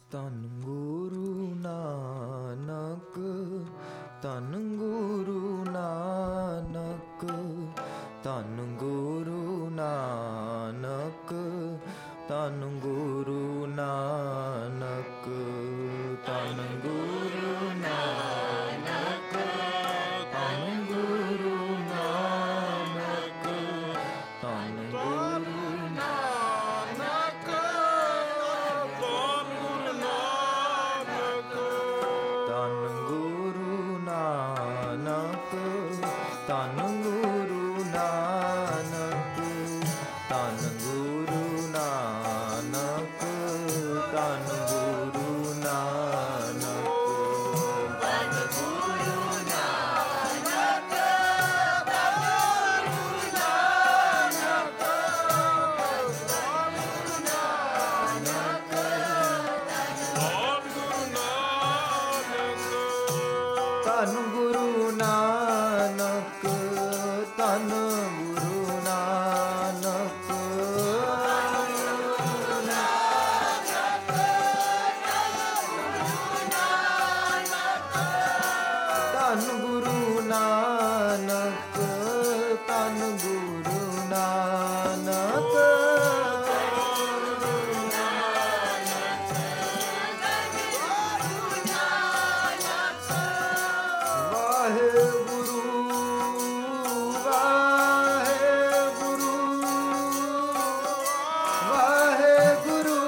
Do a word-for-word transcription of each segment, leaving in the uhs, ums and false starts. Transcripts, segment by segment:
ਧੰਨ ਗੁਰੂ ਨਾਨਕ, ਧੰਨ ਗੁਰੂ ਨਾਨਕ, ਧੰਨ ਗੁਰੂ ਨਾਨਕ, ਧੰਨ ਗੁਰੂ ਨਾਨਕ, ਧੰਨ ਗੁਰੂ ਨਾਨਕ, ਧੰਨ ਗੁਰੂ ਨਾਨਕ, ਧੰਨ ਗੁਰੂ ਨਾਨਕ, ਧੰਨ ਗੁਰੂ ਨਾਨਕ, ਧੰਨ ਗੁਰੂ ਨਾਨਕ, ਧੰਨ ਗੁਰੂ ਨਾਨਕ, ਧੰਨ ਗੁਰੂ ਨਾਨਕ, ਧੰਨ ਗੁਰੂ ਨਾਨਕ, ਧੰਨ ਗੁਰੂ ਨਾਨਕ, ਧੰਨ ਗੁਰੂ ਨਾਨਕ, ਧੰਨ ਗੁਰੂ ਨਾਨਕ, ਧੰਨ ਗੁਰੂ ਨਾਨਕ, ਵਾਹਿਗੁਰੂ ਵਾਹਿਗੁਰੂ ਵਾਹਿਗੁਰੂ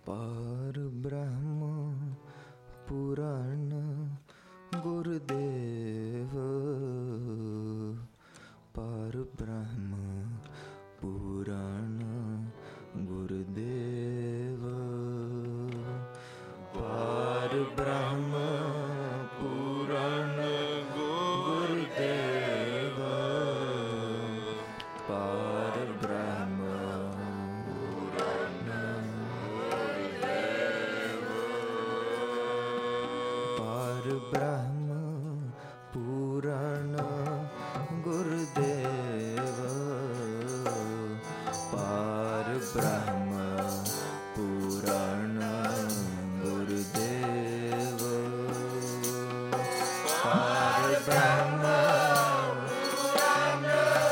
ਪਾਰ ਬ੍ਰਹਮ ਪੁਰਾਣ ਗੁਰਦੇਵ, ਪਾਰ ਬ੍ਰਹਮ ਪੁਰਾਣ ਗੁਰਦੇਵ, ਪਾਰ ਬ੍ਰਹਮ ਪੁਰਾਣ ਗੁਰਦੇਵ, ਪਾਰ ਬ੍ਰਹਮ ਪੁਰਾਣ ਗੁਰਦੇਵ, ਪਾਰ ਬ੍ਰਹਮ ਪੁਰਾਣ ਗੁਰਦੇਵ, ਪਾਰ ਬ੍ਰਹਮ ਪੁਰਾਣ ਗੁਰਦੇਵ, ਪਾਰ ਬ੍ਰਹਮ ਪੁਰਾਣ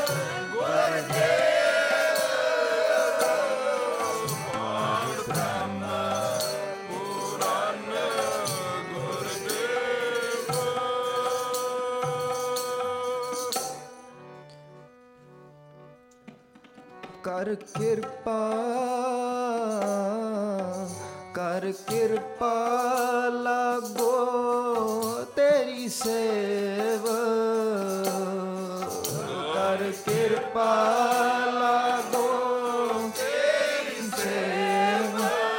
ਗੁਰਦੇਵ, ਪਾਰ ਬ੍ਰਹਮ ਪੁਰਾਣ ਗੁਰਦੇਵ। ਕਰ ਕਿਰਪਾ ਕਰ ਕਿਰਪਾ ਲਾਗੋ ਤੇਰੀ ਸੇਵ, ਕਰ ਕਿਰਪਾ ਲਾਗੋ ਤੇਰੀ ਸੇਵ,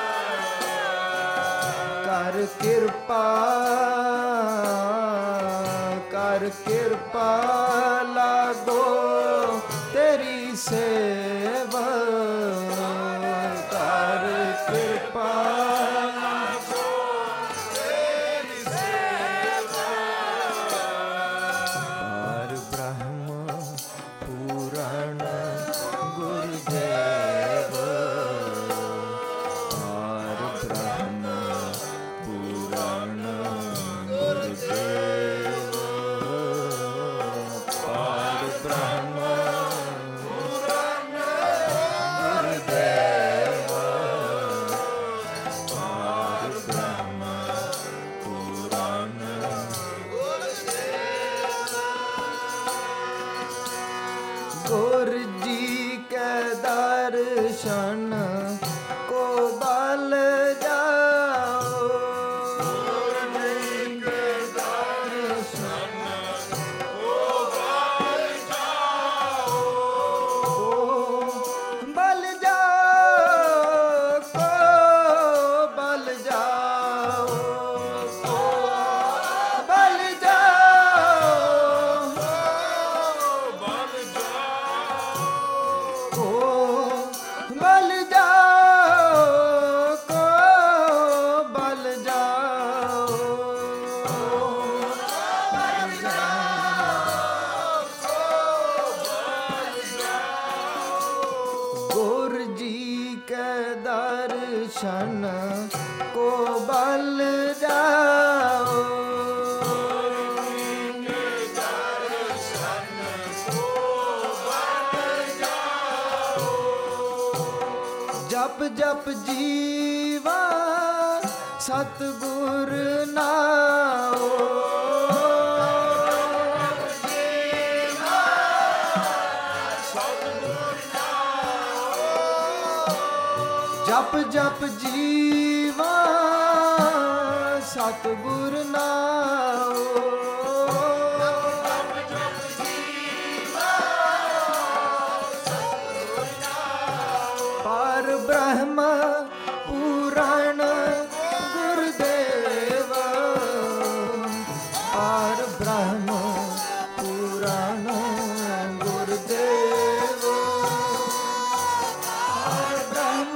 ਕਰ ਕਿਰਪਾ ਕਰ ਕਿਰਪਾ ਲਾਗੋ ਤੇਰੀ ਸੇਵ, ਕਰ ਕਿਰਪਾ ਲਾਗੋ ਤੇਰੀ ਸੇਵ, ਪਾਰ ਬ੍ਰਹਮ ਪੁਰਾਣ ਗੁਰਦੇਵ, ਪਾਰ ਬ੍ਰਹਮ ਪੁਰਾਣ ਗੁਰਦੇਵ, ਪਾਰ ਬ੍ਰਹਮ ਗੁਰ ਜੀ ਕੈ ਦਰਸ਼ਨ ਕੋ ਬਲ ਜਾਓ, ਗੁਰ ਜੀ ਕੈ ਦਰਸ਼ਨ ਕੋ ਬਲ ਜਾਓ, ਬਲ ਜਾਓ ਕੋ ਬਲ ਜਾਓ, ਬਲ ਜਾਓ ਬਲ ਬਲ ਜਾਓ ਕੋ ਬਲ ਜਾਓ, ਬਲ ਜਾਓ ਕੋ ਬਲ ਜਾਓ, ਗੁਰ ਜੀ ਕੈ ਦਰਸ਼ਨ ਕੋ ਬਲ ਜਾਓ, ਜਪ ਜਪ ਜੀਵਾ ਸਤਿਗੁਰ ਨਾਉ, ਜੀਵਾ ਸਤਿਗੁਰ ਨਾਉ, ਜਪ ਜਪ ਜੀਵਾ ਸਤਿਗੁਰ ਨਾਉ, ਪਾਰ ਬ੍ਰਹਮ ਪੁਰਾਣ ਗੁਰਦੇਵ, ਪਾਰ ਬ੍ਰਹਮ ਪੁਰਾਣ ਗੁਰਦੇਵ, ਪਾਰ ਬ੍ਰਹਮ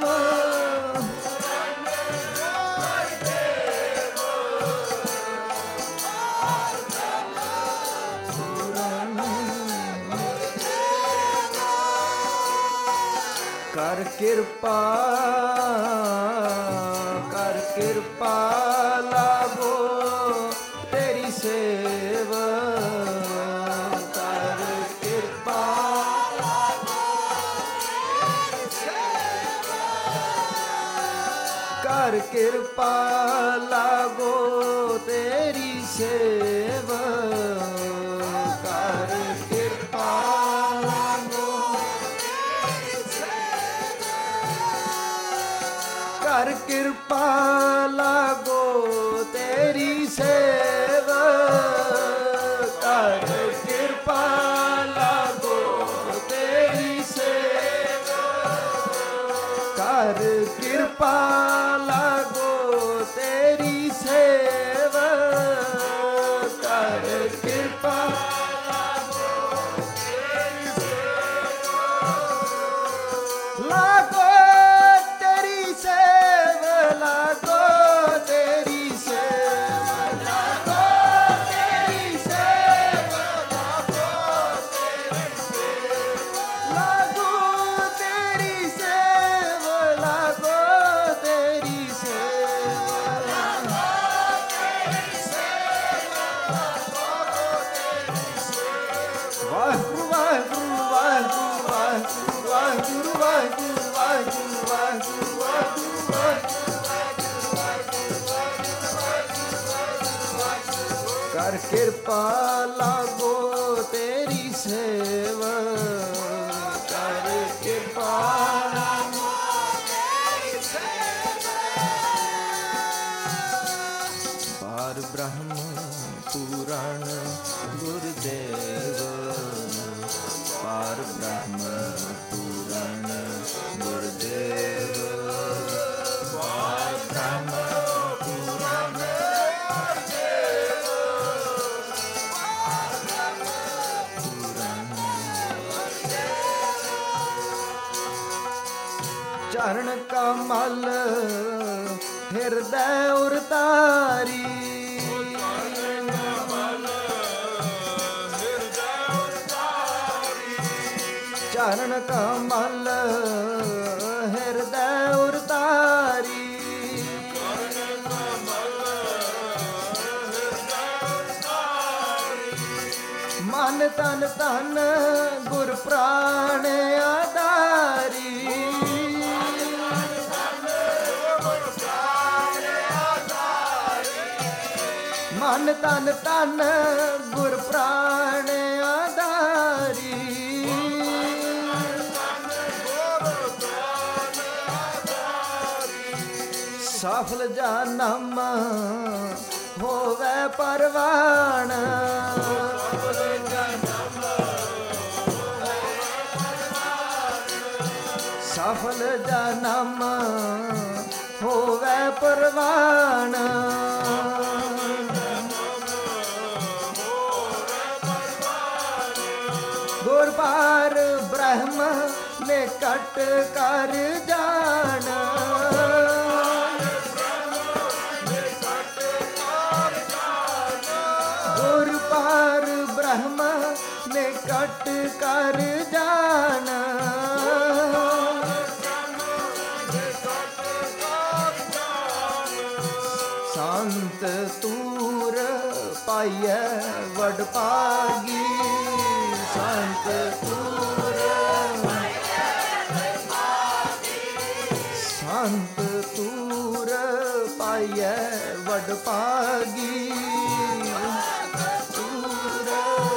ਕਰ ਕਿਰਪਾ ਕਰ ਕਿਰਪਾ ਲਾਗੋ ਤੇਰੀ ਸੇਵ, ਕਰ ਕਿਰਪਾ ਕਰ ਕਿਰਪਾ ਲਾਗੋ ਤੇਰੀ ਸੇਵ, ਕਰ ਕਿਰਪਾ ਲਾਗੋ ਕਰ ਕਿਰਪਾ ਲਾਗੋ ਤੇਰੀ ਸੇਵਾ, ਕਰ ਕਿਰਪਾ ਲਾਗੋ ਤੇਰੀ ਸੇਵਾ, ਕਰ ਕਿਰਪਾ ਲਾਗੋ ਤੇਰੀ ਸੇਵਾ, ਕਰ ਕਿਰਪਾ ਲਾਗੋ ਤੇਰੀ ਸੇਵਾ, ਲਾਗੋ ਤੇਰੀ ਸੇਵਾ, ਲਾਗੋ ਤੇਰੀ ਸੇਵਾ, ਲਾਗੋ ਤੇਰੀ ਸੇਵਾ, ਲਾਗੋ ਤੇਰੀ ਸੇਵਾ, ਲਾਗੋ ਤੇਰੀ ਸੇਵਾ, ਵਾਹਿਗੁਰੂ ਵਾਹਿਗੁਰੂ ਵਾਹਿਗੁਰੂ ਵਾਹਿਗੁਰੂ ਵਾਹਿਗੁਰੂ ਵਾਹਿਗੁਰੂ ਵਾਹਿਗੁਰੂ ਵਾਹਿਗੁਰੂ ਵਾਹਿਗੁਰੂ, ਕਰ ਕਿਰਪਾ ਲਾਗੋ ਤੇਰੀ ਸੇਵਾ, ਕਰ ਕਿਰਪਾ ਲਾਗੋ ਤੇਰੀ ਸੇਵਾ, ਪਾਰ ਬ੍ਰਹਮ ਪੁਰਾਣ ਗੁਰਦੇਵ, ਪਾਰ ਬ੍ਰਹਮ ਪੁਰਾਣ ਗੁਰਦੇਵ, ਪਾਰ ਬ੍ਰਹਮ ਪੁਰਾਣ ਗੁਰਦੇਵ, ਪਾਰ ਬ੍ਰਹਮ ਪੁਰਾਣ ਗੁਰਦੇਵ, ਚਰਨ ਕਮਲ ਹਿਰਦੈ ਉਰਤਾਰੀ, ਚਰਨ ਕਮਲ ਹਿਰਦੈ ਉਰਤਾਰੀ, ਮਨ ਤਨ ਤਨ ਗੁਰ ਪ੍ਰਾਣ ਆਧਾਰੀ, ਮਨ ਤਨ ਤਨ ਗੁਰ ਪ੍ਰਾਣ ਆਧਾਰੀ, ਸਫਲ ਜਨਮ ਹੋਵੇ ਪਰਵਾਣ, ਸਫਲ ਜਨਮ ਹੋਵੇ ਪਰਵਾਣ, ਗੁਰ ਪਾਰ ਬ੍ਰਹਮ ਨੇ ਕਟ ਕਰ ਜਾਣ, ਗੁਰ ਪਾਰ ਬ੍ਰਹਮ ਨੇ ਕਟ ਕਰ ਜਾਣ, ਸੰਤ ਤੂਰ ਪਾਈਐ ਵਡ ਭਾਗੀ, ਸੰਤ ਤੂਰ ਸੰਤ ਤੂਰ ਪਾਈਐ ਵਡ ਭਾਗੀ, ਤੂਰ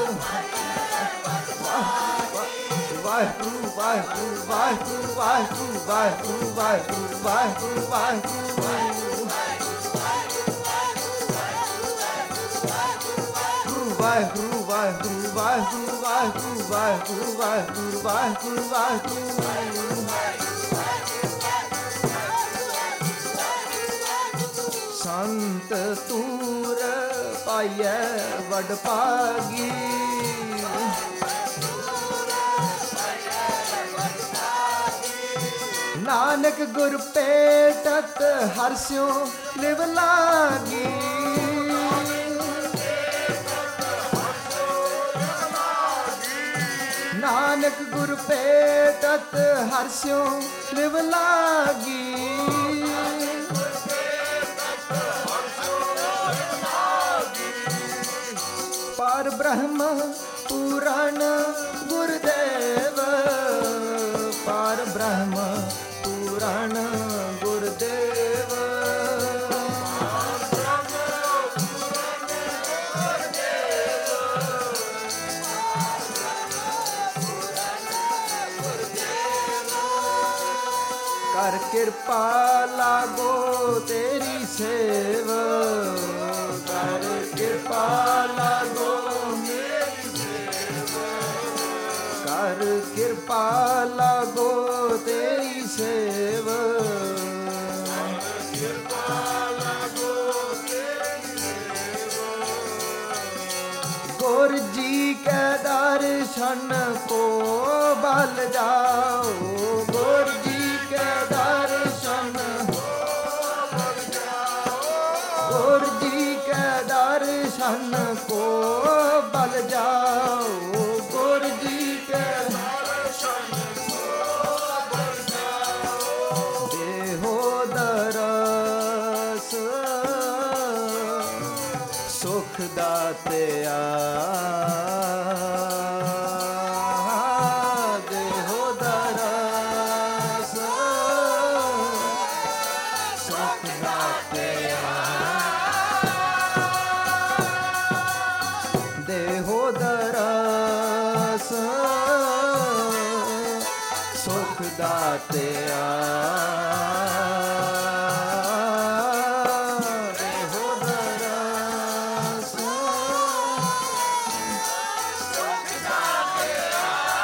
ਵਾਹਿਗੁਰੂ ਵਾਹਿਗੁਰੂ ਵਾਹਿਗੁਰੂ ਵਾਹਿਗੁਰੂ ਵਾਹਿਗੁਰੂ ਵਾਹਿਗੁਰੂ ਵਾਹਿਗੁਰੂ ਵਾਹਿਗੁਰੂ ਵਾਹਿਗੁਰੂ ਵਾਹਿਗੁਰੂ ਵਾਹਿਗੁਰੂ ਵਾਹਿਗੁਰੂ ਵਾਹਿਗੁਰੂ ਵਾਹਿਗੁਰੂ ਵਾਹਿਗੁਰੂ ਵਾਹਿਗੁਰੂ, ਸੰਤ ਤੂਰ ਪਾਈਐ ਵਡ ਭਾਗੀ, ਨਾਨਕ ਗੁਰ ਭੇਟਤ ਹਰਸਿਓ ਲਿਵ ਲਾਗੀ, ਨਾਨਕ ਗੁਰ ਭੇਟਤ ਹਰਸਿਓ ਲਿਵ ਲਾਗੀ, ਪਾਰ ਬ੍ਰਹਮ ਪੁਰਾਣ ਗੁਰਦੇਵ, ਪਾਰ ਬ੍ਰਹਮ ਪੁਰਾਣ ਗੁਰਦੇਵ, ਕਰ ਕਿਰਪਾ ਲਾਗੋ ਤੇਰੀ ਸੇਵ, ਕਰ ਕਿਰਪਾ ਲਾਗੋ ਮੇਰੀ ਸੇਵ, ਕਰ ਕਿਰਪਾ ਲਾਗੋ ਤੇਰੀ ਸੇਵ, ਕਰ ਕਿਰਪਾ ਲਾਗੋ ਤੇਰੀ ਸੇਵ। ਗੁਰ ਜੀ ਕੈ ਦਰਸ਼ਨ ਕੋ ਬਲ ਜਾਓ, ਗੁਰ ਜੀ ਕੈ ਦਰਸ਼ਨ ਗੁਰ ਜੀ ਕੈ ਦਰਸ਼ਨ ਕੋ ਬਲ ਜਾਓ, ਗੁਰ ਜੀ ਕੈ ਦਰਸ਼ਨ ਕੋ ਬਲ ਜਾਓ। ਦੇਹੋ ਦਰਸ ਸੁਖ ਦਾਤਿਆ, ਦੇਹੋ ਦਰਸ ਸੁਖ ਦਾਤਿਆ, ਦੇਹੋ ਦਰਸ ਸੁਖ ਦਾਤਿਆ, ਦੇਹੋ ਦਰਸ ਸੁਖ ਦਾਤਿਆ।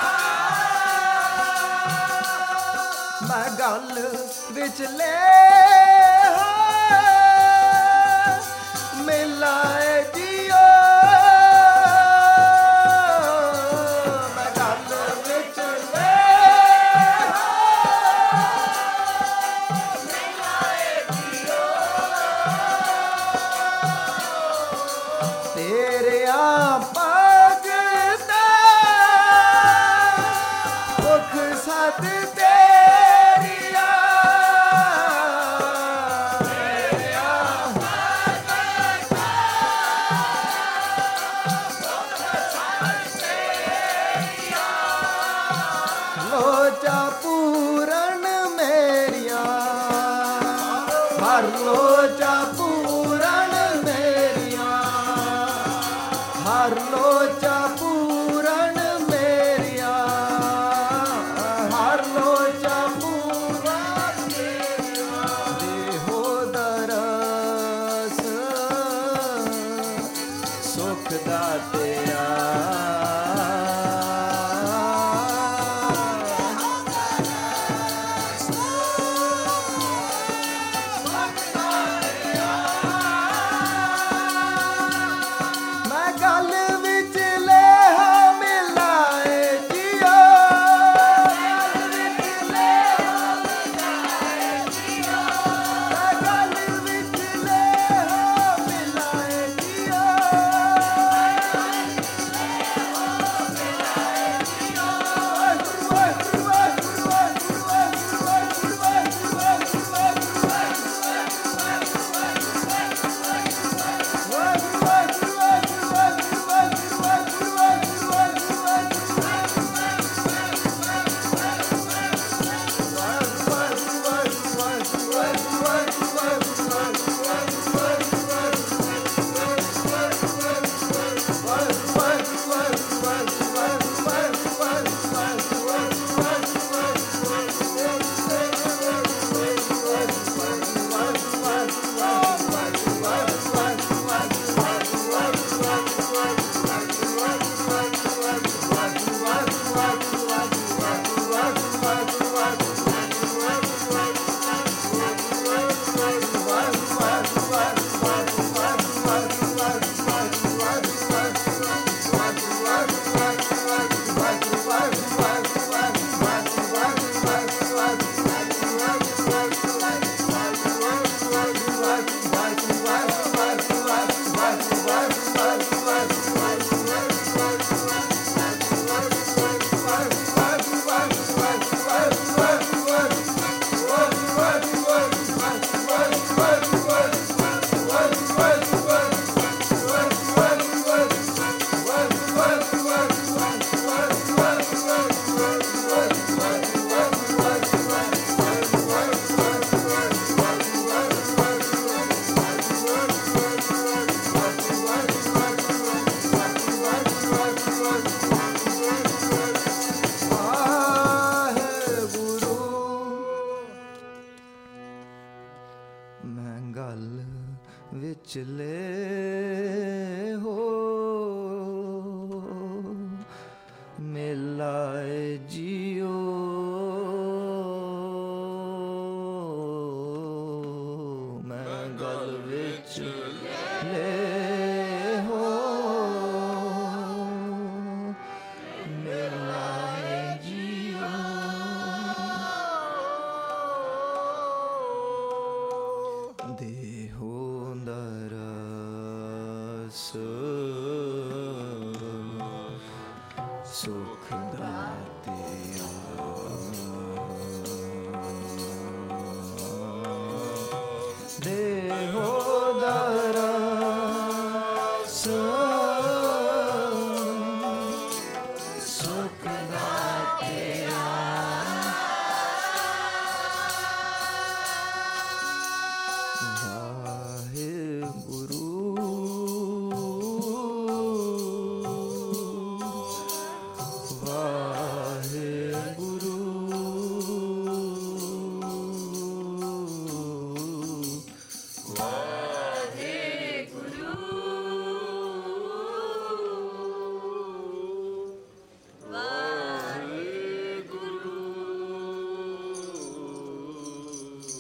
ਮੈਂ ਗੱਲ ਵਿੱਚ ਲੈ ਮਿਲਾਏ ਜੀਓ, ਮੈਂ ਗੱਲ ਵਿੱਚ ਲੈ ਮਿਲਾਏ ਜੀਓ, ਤੇਰਿਆਂ ਭਗਤਾਂ ਮੁਖ ਸਤ ਤੇਰੀਆਂ, ਤੇਰਿਆਂ ਭਗਤਾਂ ਮੁਖ ਸਤ ਤੇਰੀਆਂ, ਲੋਚਾ ਪੂਰਨ ਮੇਰੀਆਂ, ਹਰ ਲੋਚਾ ਪੂਰਨ ਮੇਰੀਆਂ, ਹਰ ਲੋਚਾ ਪੂਰਨ ਮੇਰੀਆਂ, ਹਰ ਲੋਚਾ ਪੂਰਨ ਮੇਰੀਆਂ, ਦੇਹੋ ਦਰਸ ਸੁਖ ਦਾਤਿਆ, ਸੁਖ ਦਾਤਿਆ। ਵਿਚਲੇ ਹੋ ਮਿਲਾਏ ਜੀਓ ਮੈਂ ਗਲ ਵਿੱਚ ਲੈ ਹੋ ਮਿਲਾਏ ਜੀਓ ਦੇਹੋ ਦਾ ਰਸ ਸੁਖ ਦਾਤਿਆ ਦੇਹੋ